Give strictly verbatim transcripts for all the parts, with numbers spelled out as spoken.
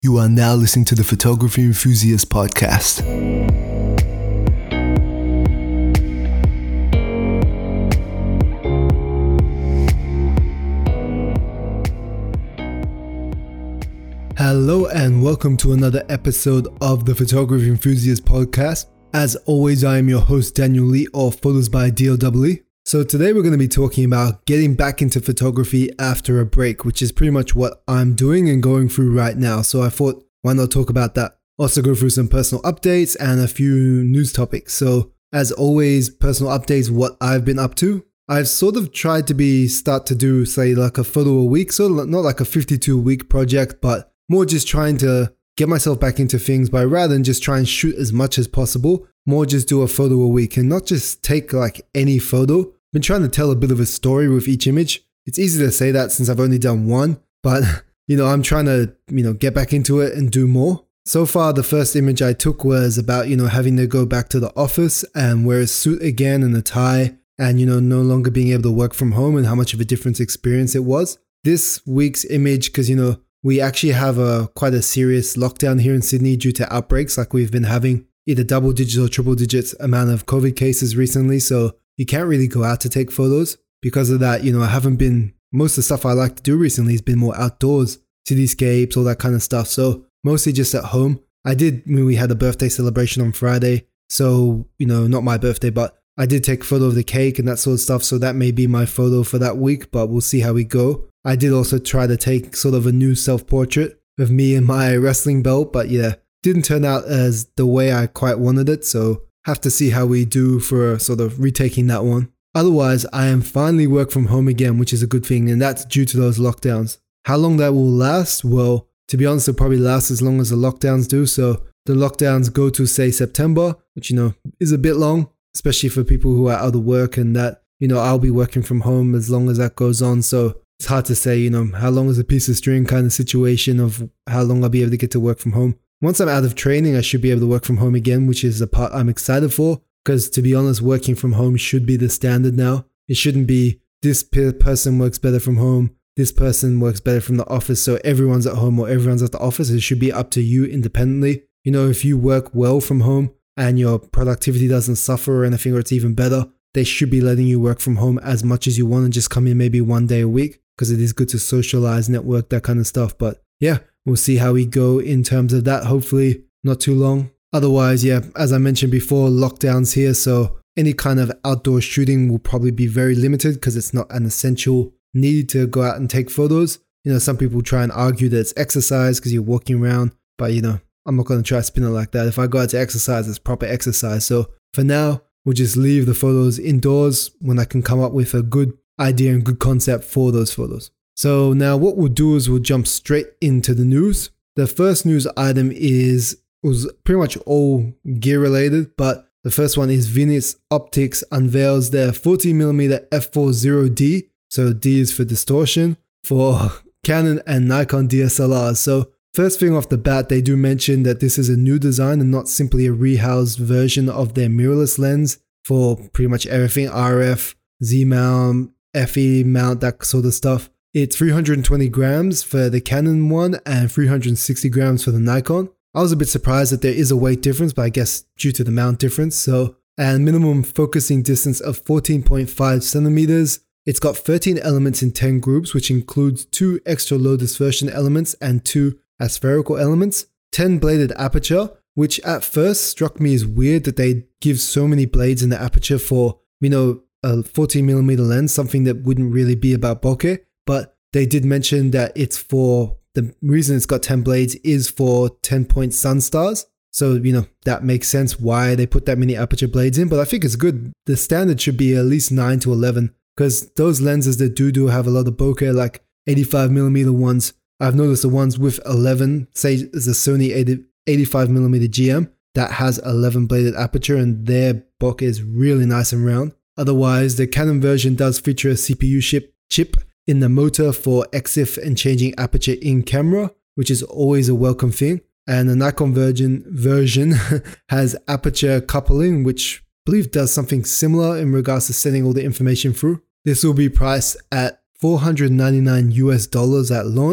You are now listening to the Photography Enthusiast Podcast. Hello and welcome to another episode of the Photography Enthusiast Podcast. As always, I am your host Daniel Lee of Photos by D L W E. So today we're going to be talking about getting back into photography after a break, which is pretty much what I'm doing and going through right now. So I thought, why not talk about that? Also go through some personal updates and a few news topics. So as always, personal updates, what I've been up to. I've sort of tried to be, start to do, say, like a photo a week. So not like a fifty-two week project, but more just trying to get myself back into things by rather than just try and shoot as much as possible, more just do a photo a week and not just take like any photo. Been trying to tell a bit of a story with each image. It's easy to say that since I've only done one, but you know, I'm trying to, you know, get back into it and do more. So far, the first image I took was about, you know, having to go back to the office and wear a suit again and a tie and, you know, no longer being able to work from home and how much of a different experience it was. This week's image, because, you know, we actually have a quite a serious lockdown here in Sydney due to outbreaks, like we've been having either double digits or triple digits amount of COVID cases recently. So you can't really go out to take photos. Because of that, you know, I haven't been, most of the stuff I like to do recently has been more outdoors, cityscapes, all that kind of stuff. So mostly just at home. I did, I mean, we had a birthday celebration on Friday. So, you know, not my birthday, but I did take a photo of the cake and that sort of stuff. So that may be my photo for that week, but we'll see how we go. I did also try to take sort of a new self-portrait of me in my wrestling belt, but yeah, didn't turn out as the way I quite wanted it. So have to see how we do for sort of retaking that one. Otherwise, I am finally work from home again, which is a good thing, and that's due to those lockdowns. How long that will last? Well, to be honest, it'll probably last as long as the lockdowns do. So the lockdowns go to, say, September, which, you know, is a bit long, especially for people who are out of work, and that, you know, I'll be working from home as long as that goes on. So it's hard to say, you know, how long is a piece of string kind of situation of how long I'll be able to get to work from home. Once I'm out of training, I should be able to work from home again, which is the part I'm excited for. Because to be honest, working from home should be the standard now. It shouldn't be this pe- person works better from home, this person works better from the office, so everyone's at home or everyone's at the office. It should be up to you independently. You know, if you work well from home and your productivity doesn't suffer or anything, or it's even better, they should be letting you work from home as much as you want and just come in maybe one day a week, because it is good to socialize, network, that kind of stuff. But yeah, we'll see how we go in terms of that. Hopefully not too long. Otherwise, yeah, as I mentioned before, lockdowns here. So any kind of outdoor shooting will probably be very limited because it's not an essential need to go out and take photos. You know, some people try and argue that it's exercise because you're walking around. But, you know, I'm not going to try to spin it like that. If I go out to exercise, it's proper exercise. So for now, we'll just leave the photos indoors when I can come up with a good idea and good concept for those photos. So now what we'll do is we'll jump straight into the news. The first news item is was pretty much all gear related, but the first one is Venus Optics unveils their forty millimeter f four zero D, so D is for distortion, for Canon and Nikon D S L Rs. So first thing off the bat, they do mention that this is a new design and not simply a rehoused version of their mirrorless lens for pretty much everything, R F, Z mount, F E mount, that sort of stuff. It's three hundred twenty grams for the Canon one and three hundred sixty grams for the Nikon. I was a bit surprised that there is a weight difference, but I guess due to the mount difference. So, and minimum focusing distance of fourteen point five centimeters. It's got thirteen elements in ten groups, which includes two extra low dispersion elements and two aspherical elements. ten bladed aperture, which at first struck me as weird that they give so many blades in the aperture for, you know, a fourteen millimeter lens, something that wouldn't really be about bokeh. But they did mention that it's for, the reason it's got ten blades is for ten point sun stars. So, you know, that makes sense why they put that many aperture blades in, but I think it's good. The standard should be at least nine to eleven, because those lenses that do do have a lot of bokeh, like eighty-five millimeter ones, I've noticed the ones with eleven, say is a Sony eighty-five millimeter G M that has eleven bladed aperture and their bokeh is really nice and round. Otherwise, the Canon version does feature a C P U chip, chip in the motor for E X I F and changing aperture in camera, which is always a welcome thing. And the Nikon version, version has aperture coupling, which I believe does something similar in regards to sending all the information through. This will be priced at four hundred ninety-nine US dollars at launch,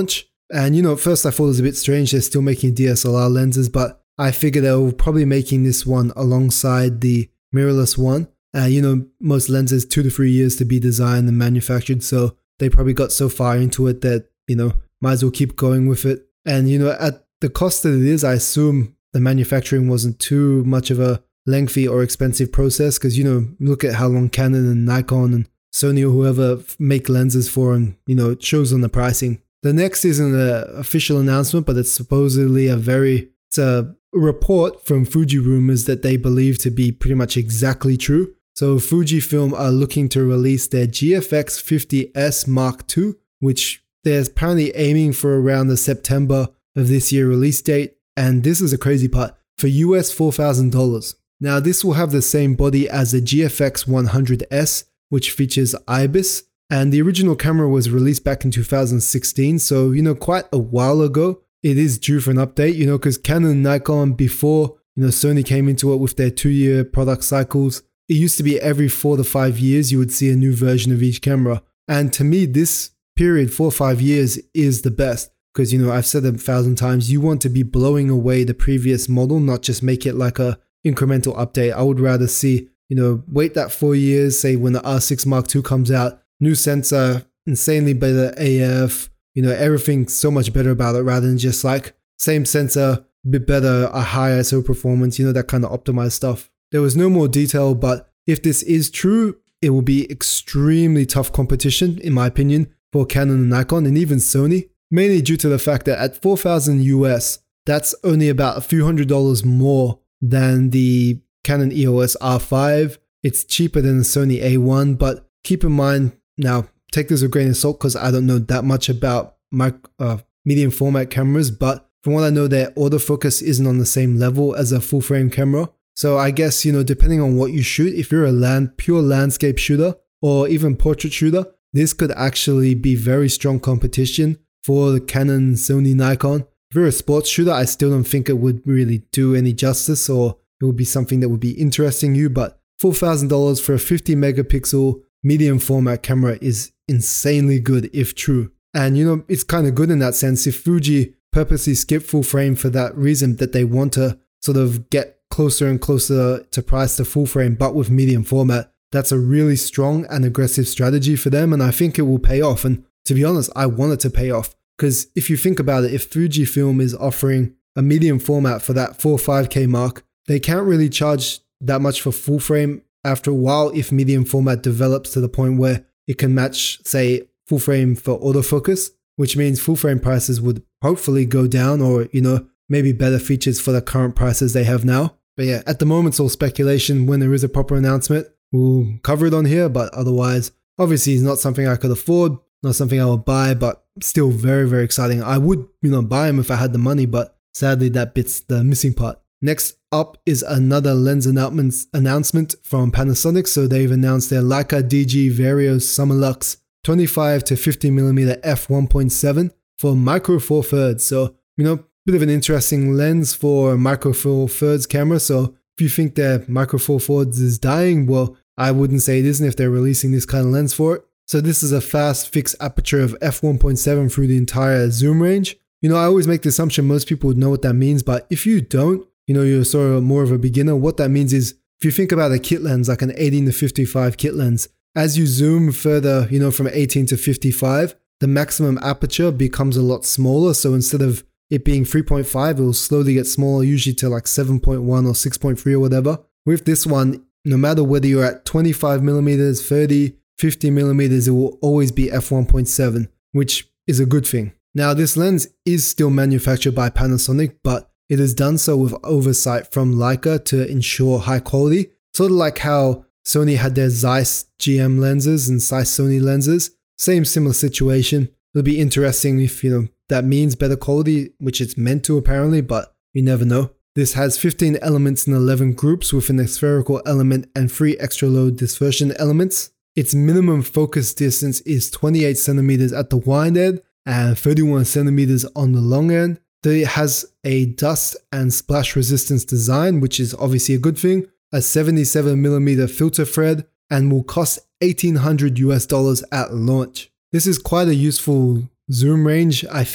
And you know, at first I thought it was a bit strange they're still making D S L R lenses, but I figured they were probably making this one alongside the mirrorless one. Uh, you know, most lenses two to three years to be designed and manufactured, so they probably got so far into it that, you know, might as well keep going with it. And you know, at the cost that it is, I assume the manufacturing wasn't too much of a lengthy or expensive process, because, you know, look at how long Canon and Nikon and Sony or whoever make lenses for, and, you know, it shows on the pricing. The next isn't an official announcement, but it's supposedly a very, it's a report from Fuji Rumors that they believe to be pretty much exactly true. So Fujifilm are looking to release their G F X fifty S Mark two, which they're apparently aiming for around the September of this year release date. And this is a crazy part, for U S four thousand dollars. Now this will have the same body as the G F X one hundred S, which features IBIS. And the original camera was released back in two thousand sixteen, so, you know, quite a while ago. It is due for an update, you know, because Canon and Nikon, before, you know, Sony came into it with their two-year product cycles, it used to be every four to five years you would see a new version of each camera. And to me, this period, four or five years, is the best. Because, you know, I've said it a thousand times, you want to be blowing away the previous model, not just make it like a incremental update. I would rather see, you know, wait that four years, say when the R six Mark two comes out, new sensor, insanely better A F, you know, everything so much better about it, rather than just like same sensor, bit better, a high I S O performance, you know, that kind of optimized stuff. There was no more detail, but if this is true, it will be extremely tough competition, in my opinion, for Canon and Nikon and even Sony, mainly due to the fact that at four thousand U S, that's only about a few hundred dollars more than the Canon E O S R five. It's cheaper than the Sony A one, but keep in mind, now take this with a grain of salt because I don't know that much about my uh, medium format cameras, but from what I know, their autofocus isn't on the same level as a full frame camera. So I guess, you know, depending on what you shoot, if you're a land pure landscape shooter or even portrait shooter, this could actually be very strong competition for the Canon, Sony, Nikon. If you're a sports shooter, I still don't think it would really do any justice, or it would be something that would be interesting you, but four thousand dollars for a fifty megapixel medium format camera is insanely good if true. And you know, it's kind of good in that sense. If Fuji purposely skip full frame for that reason, that they want to sort of get closer and closer to price to full frame, but with medium format, that's a really strong and aggressive strategy for them. And I think it will pay off. And to be honest, I want it to pay off, because if you think about it, if Fujifilm is offering a medium format for that four or five K mark, they can't really charge that much for full frame after a while if medium format develops to the point where it can match, say, full frame for autofocus, which means full frame prices would hopefully go down, or, you know, maybe better features for the current prices they have now. But yeah, at the moment it's all speculation. When there is a proper announcement, we'll cover it on here, but otherwise, obviously it's not something I could afford, not something I would buy, but still very, very exciting. I would, you know, buy them if I had the money, but sadly that bit's the missing part. Next up is another lens announcement from Panasonic. So they've announced their Leica D G Vario Summilux twenty-five to fifty millimeter f one point seven for micro four thirds. So, you know, bit of an interesting lens for a micro four thirds camera. So if you think their micro four thirds is dying, well, I wouldn't say it isn't if they're releasing this kind of lens for it. So this is a fast fixed aperture of f one point seven through the entire zoom range. You know, I always make the assumption most people would know what that means, but if you don't, you know, you're sort of more of a beginner. What that means is, if you think about a kit lens, like an eighteen to fifty-five kit lens, as you zoom further, you know, from eighteen to fifty-five, the maximum aperture becomes a lot smaller. So instead of it being three point five, it will slowly get smaller, usually to like seven point one or six point three or whatever. With this one, no matter whether you're at twenty-five millimeters, thirty, fifty millimeters, it will always be f one point seven, which is a good thing. Now, this lens is still manufactured by Panasonic, but it is done so with oversight from Leica to ensure high quality. Sort of like how Sony had their Zeiss G M lenses and Zeiss Sony lenses. Same similar situation. It'll be interesting if, you know, that means better quality, which it's meant to apparently, but you never know. This has fifteen elements in eleven groups with an spherical element and three extra low dispersion elements. Its minimum focus distance is twenty-eight centimeters at the wide end and thirty-one centimeters on the long end. It has a dust and splash resistance design, which is obviously a good thing, a seventy-seven millimeter filter thread, and will cost eighteen hundred US dollars at launch. This is quite a useful zoom range, I think.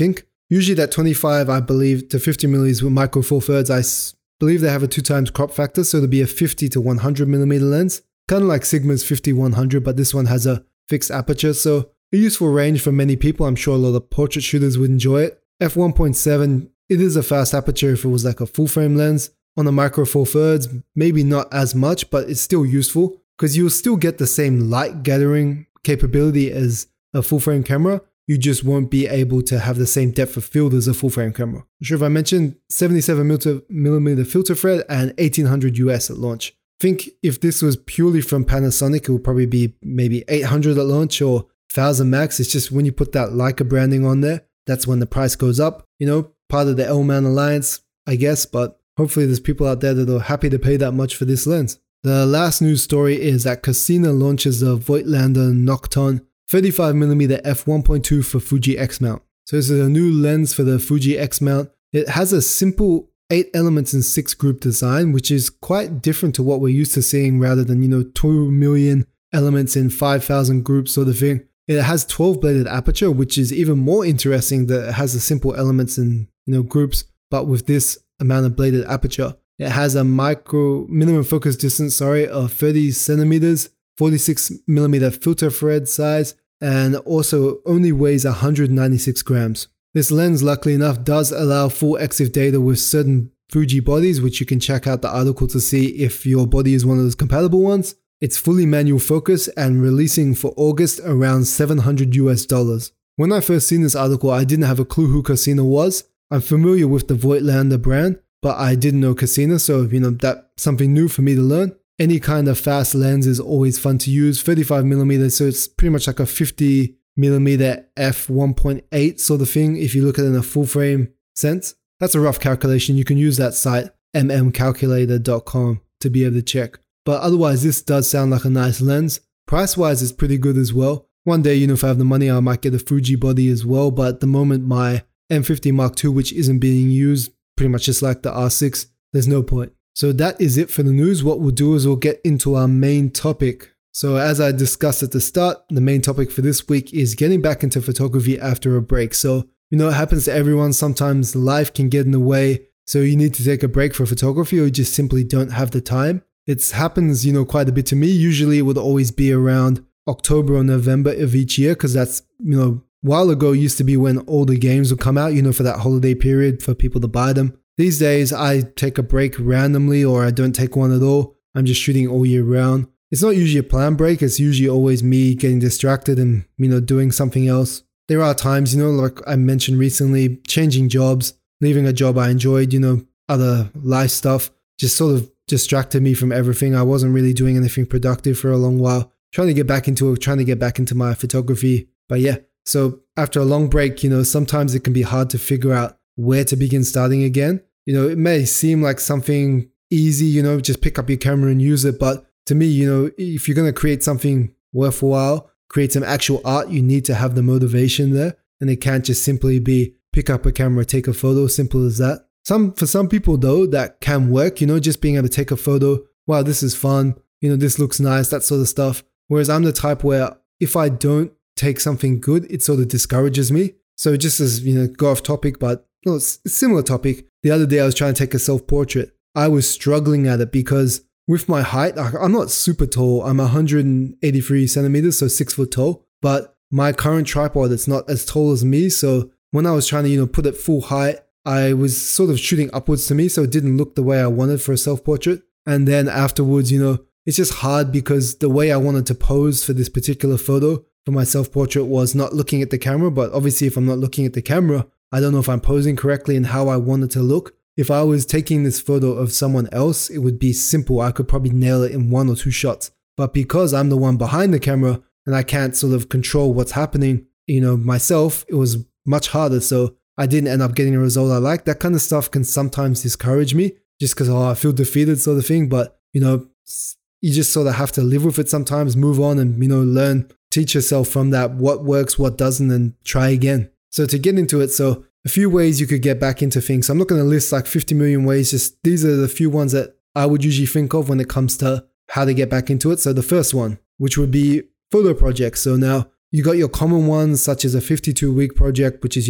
Usually that twenty-five, I believe, to fifty millimeters with micro four thirds, I s- believe they have a two times crop factor, so it'll be a fifty to one hundred millimeter lens. Kind of like Sigma's fifty one hundred, but this one has a fixed aperture, so a useful range for many people. I'm sure a lot of portrait shooters would enjoy it. f one point seven, it is a fast aperture if it was like a full frame lens. On a micro four thirds, maybe not as much, but it's still useful because you'll still get the same light gathering capability as a full frame camera. You just won't be able to have the same depth of field as a full frame camera. I'm sure if I mentioned seventy-seven millimeter filter thread and eighteen hundred U S at launch. I think if this was purely from Panasonic, it would probably be maybe eight hundred at launch or one thousand max. It's just when you put that Leica branding on there, that's when the price goes up. You know, part of the L-Man Alliance, I guess, but hopefully there's people out there that are happy to pay that much for this lens. The last news story is that Cosina launches the Voigtlander Nocton thirty-five millimeter f one point two for Fuji X mount. So this is a new lens for the Fuji X mount. It has a simple eight elements in six group design, which is quite different to what we're used to seeing rather than, you know, two million elements in five thousand groups sort of thing. It has twelve bladed aperture, which is even more interesting that it has the simple elements in, you know, groups, but with this amount of bladed aperture. It has a micro minimum focus distance, sorry, of thirty centimeters, forty-six millimeter filter thread size, and also only weighs one hundred ninety-six grams. This lens, luckily enough, does allow full EXIF data with certain Fuji bodies, which you can check out the article to see if your body is one of those compatible ones. It's fully manual focus and releasing for August around seven hundred U S dollars. When I first seen this article, I didn't have a clue who Cosina was. I'm familiar with the Voigtlander brand, but I didn't know Cosina, so you know that's something new for me to learn. Any kind of fast lens is always fun to use. thirty-five millimeter, so it's pretty much like a fifty millimeter f one point eight sort of thing if you look at it in a full frame sense. That's a rough calculation. You can use that site m m calculator dot com to be able to check. But otherwise, this does sound like a nice lens. Price-wise, it's pretty good as well. One day, you know, if I have the money, I might get a Fuji body as well. But at the moment, my M fifty Mark two, which isn't being used, pretty much just like the R six, there's no point. So that is it for the news. What we'll do is we'll get into our main topic. So as I discussed at the start, the main topic for this week is getting back into photography after a break. So, you know, it happens to everyone. Sometimes life can get in the way. So you need to take a break for photography or you just simply don't have the time. It happens, you know, quite a bit to me. Usually it would always be around October or November of each year because that's, you know, a while ago used to be when all the games would come out, you know, for that holiday period for people to buy them. These days I take a break randomly or I don't take one at all. I'm just shooting all year round. It's not usually a planned break. It's usually always me getting distracted and, you know, doing something else. There are times, you know, like I mentioned recently, changing jobs, leaving a job I enjoyed, you know, other life stuff just sort of distracted me from everything. I wasn't really doing anything productive for a long while. Trying to get back into it, trying to get back into my photography. But yeah, so after a long break, you know, sometimes it can be hard to figure out where to begin starting again. You know, it may seem like something easy, you know, just pick up your camera and use it. But to me, you know, if you're going to create something worthwhile, create some actual art, you need to have the motivation there. And it can't just simply be pick up a camera, take a photo, simple as that. Some For some people though, that can work, you know, just being able to take a photo. Wow, this is fun. You know, this looks nice, that sort of stuff. Whereas I'm the type where if I don't take something good, it sort of discourages me. So just as, you know, go off topic, but well, it's a similar topic. The other day I was trying to take a self-portrait. I was struggling at it because with my height, I'm not super tall. I'm one hundred eighty-three centimeters, so six foot tall. But my current tripod, it's not as tall as me. So when I was trying to, you know, put it full height, I was sort of shooting upwards to me. So it didn't look the way I wanted for a self-portrait. And then afterwards, you know, it's just hard because the way I wanted to pose for this particular photo for my self-portrait was not looking at the camera. But obviously, if I'm not looking at the camera, I don't know if I'm posing correctly and how I want it to look. If I was taking this photo of someone else, it would be simple. I could probably nail it in one or two shots. But because I'm the one behind the camera and I can't sort of control what's happening, you know, myself, it was much harder. So I didn't end up getting a result I like. That kind of stuff can sometimes discourage me just because, oh, I feel defeated sort of thing. But, you know, you just sort of have to live with it sometimes, move on and, you know, learn, teach yourself from that, what works, what doesn't, and try again. So to get into it, so a few ways you could get back into things. I'm not going to list like fifty million ways, just these are the few ones that I would usually think of when it comes to how to get back into it. So the first one, which would be photo projects. So now you got your common ones such as a fifty-two week project, which is, you know,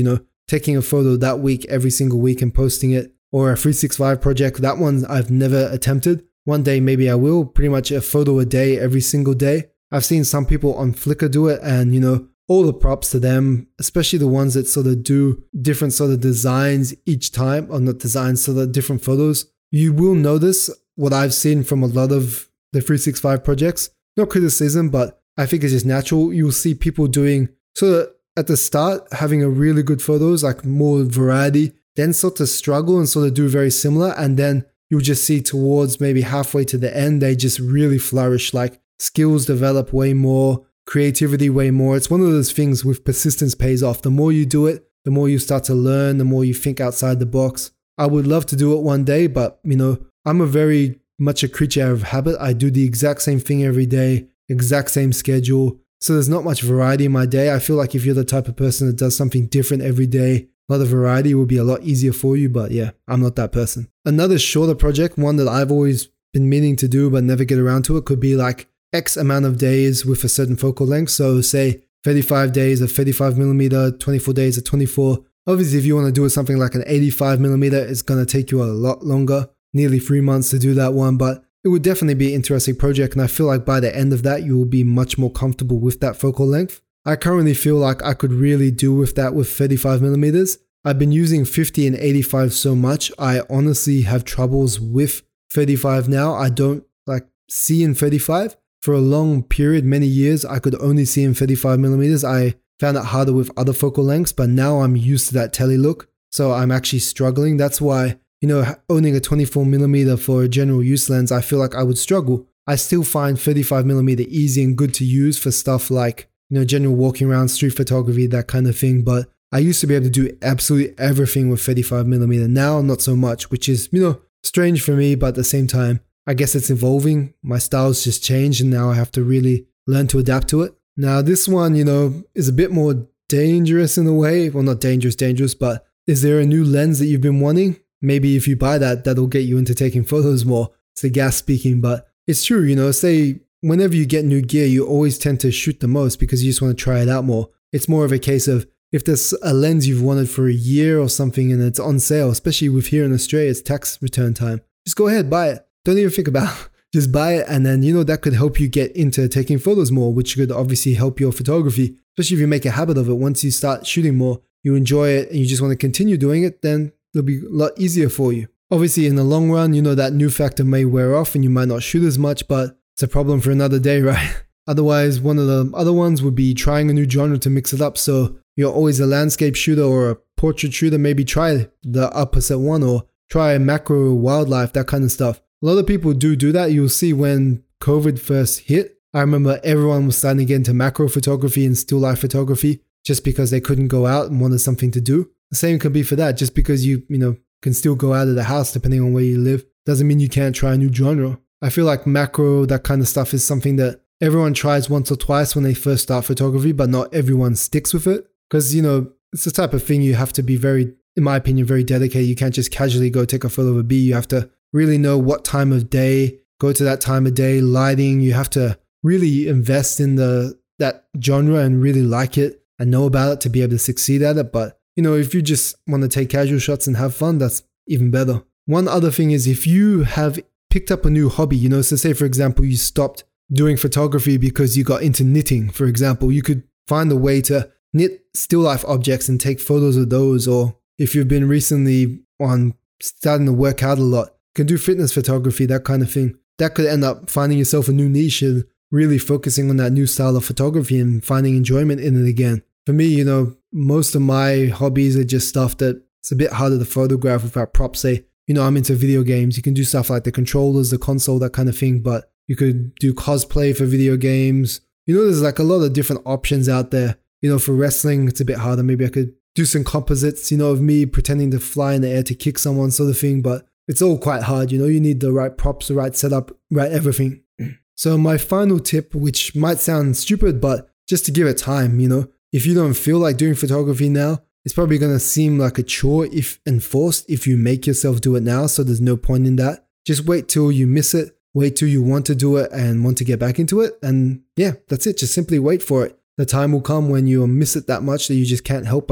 taking a photo that week, every single week and posting it, or a three sixty-five project. That one I've never attempted. One day maybe I will, pretty much a photo a day, every single day. I've seen some people on Flickr do it, and you know, all the props to them, especially the ones that sort of do different sort of designs each time, or not designs, sort of different photos. You will notice what I've seen from a lot of the three sixty-five projects, no criticism, but I think it's just natural. You'll see people doing sort of at the start, having a really good photos, like more variety, then sort of struggle and sort of do very similar. And then you'll just see towards maybe halfway to the end, they just really flourish, like skills develop way more, creativity way more. It's one of those things with persistence pays off. The more you do it, the more you start to learn, the more you think outside the box. I would love to do it one day, but you know, I'm a very much a creature of habit. I do the exact same thing every day, exact same schedule. So there's not much variety in my day. I feel like if you're the type of person that does something different every day, a lot of variety will be a lot easier for you. But yeah, I'm not that person. Another shorter project, one that I've always been meaning to do but never get around to it, could be like X amount of days with a certain focal length. So say thirty-five days of thirty-five millimeter, twenty-four days of twenty-four. Obviously, if you want to do something like an eighty-five millimeter, it's going to take you a lot longer, nearly three months to do that one. But it would definitely be an interesting project. And I feel like by the end of that, you will be much more comfortable with that focal length. I currently feel like I could really do with that with thirty-five millimeters. I've been using fifty and eighty-five so much. I honestly have troubles with thirty-five now. I don't like see in thirty-five. For a long period, many years, I could only see in thirty-five millimeters. I found it harder with other focal lengths, but now I'm used to that tele look. So I'm actually struggling. That's why, you know, owning a twenty-four millimeter for a general use lens, I feel like I would struggle. I still find thirty-five millimeter easy and good to use for stuff like, you know, general walking around, street photography, that kind of thing. But I used to be able to do absolutely everything with thirty-five millimeter. Now, not so much, which is, you know, strange for me, but at the same time, I guess it's evolving. My style's just changed and now I have to really learn to adapt to it. Now, this one, you know, is a bit more dangerous in a way. Well, not dangerous, dangerous, but is there a new lens that you've been wanting? Maybe if you buy that, that'll get you into taking photos more. It's a gas speaking, but it's true, you know, say whenever you get new gear, you always tend to shoot the most because you just want to try it out more. It's more of a case of if there's a lens you've wanted for a year or something and it's on sale, especially with here in Australia, it's tax return time. Just go ahead, buy it. Don't even think about it. Just buy it, and then, you know, that could help you get into taking photos more, which could obviously help your photography, especially if you make a habit of it. Once you start shooting more, you enjoy it, and you just want to continue doing it, then it'll be a lot easier for you. Obviously, in the long run, you know, that new factor may wear off and you might not shoot as much, but it's a problem for another day, right? Otherwise, one of the other ones would be trying a new genre to mix it up. So you're always a landscape shooter or a portrait shooter, maybe try the opposite one or try macro, wildlife, that kind of stuff. A lot of people do do that. You'll see when COVID first hit, I remember everyone was starting to get into macro photography and still life photography just because they couldn't go out and wanted something to do. The same could be for that. Just because you, you know, can still go out of the house depending on where you live doesn't mean you can't try a new genre. I feel like macro, that kind of stuff is something that everyone tries once or twice when they first start photography, but not everyone sticks with it. Because, you know, it's the type of thing you have to be very, in my opinion, very dedicated. You can't just casually go take a photo of a bee. You have to really know what time of day, go to that time of day, lighting. You have to really invest in the that genre and really like it and know about it to be able to succeed at it. But, you know, if you just want to take casual shots and have fun, that's even better. One other thing is if you have picked up a new hobby, you know, so say, for example, you stopped doing photography because you got into knitting, for example, you could find a way to knit still life objects and take photos of those. Or if you've been recently on starting to work out a lot, can do fitness photography, that kind of thing. That could end up finding yourself a new niche and really focusing on that new style of photography and finding enjoyment in it again. For me, you know, most of my hobbies are just stuff that it's a bit harder to photograph without props. Say, you know, I'm into video games. You can do stuff like the controllers, the console, that kind of thing, but you could do cosplay for video games. You know, there's like a lot of different options out there. You know, for wrestling, it's a bit harder. Maybe I could do some composites, you know, of me pretending to fly in the air to kick someone, sort of thing, but it's all quite hard, you know, you need the right props, the right setup, right everything. So my final tip, which might sound stupid, but just to give it time, you know, if you don't feel like doing photography now, it's probably going to seem like a chore if enforced if you make yourself do it now. So there's no point in that. Just wait till you miss it, wait till you want to do it and want to get back into it. And yeah, that's it. Just simply wait for it. The time will come when you'll miss it that much that you just can't help but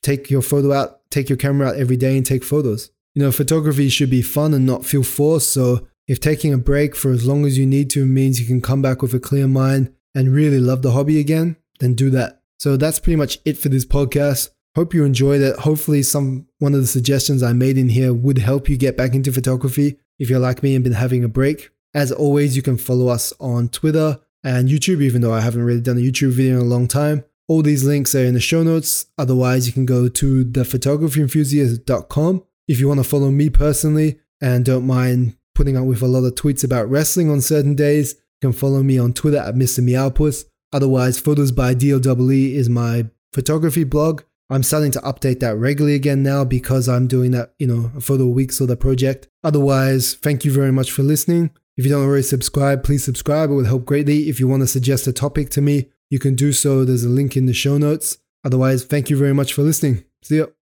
take your photo out, take your camera out every day and take photos. You know, photography should be fun and not feel forced. So if taking a break for as long as you need to means you can come back with a clear mind and really love the hobby again, then do that. So that's pretty much it for this podcast. Hope you enjoyed it. Hopefully some one of the suggestions I made in here would help you get back into photography if you're like me and been having a break. As always, you can follow us on Twitter and YouTube, even though I haven't really done a YouTube video in a long time. All these links are in the show notes. Otherwise, you can go to the photography enthusiast dot com. If you want to follow me personally and don't mind putting up with a lot of tweets about wrestling on certain days, you can follow me on Twitter at Mister Meowpuss. Otherwise, Photos by D L E E is my photography blog. I'm starting to update that regularly again now because I'm doing that, you know, a photo a week sort of project. Otherwise, thank you very much for listening. If you don't already subscribe, please subscribe. It would help greatly. If you want to suggest a topic to me, you can do so. There's a link in the show notes. Otherwise, thank you very much for listening. See ya.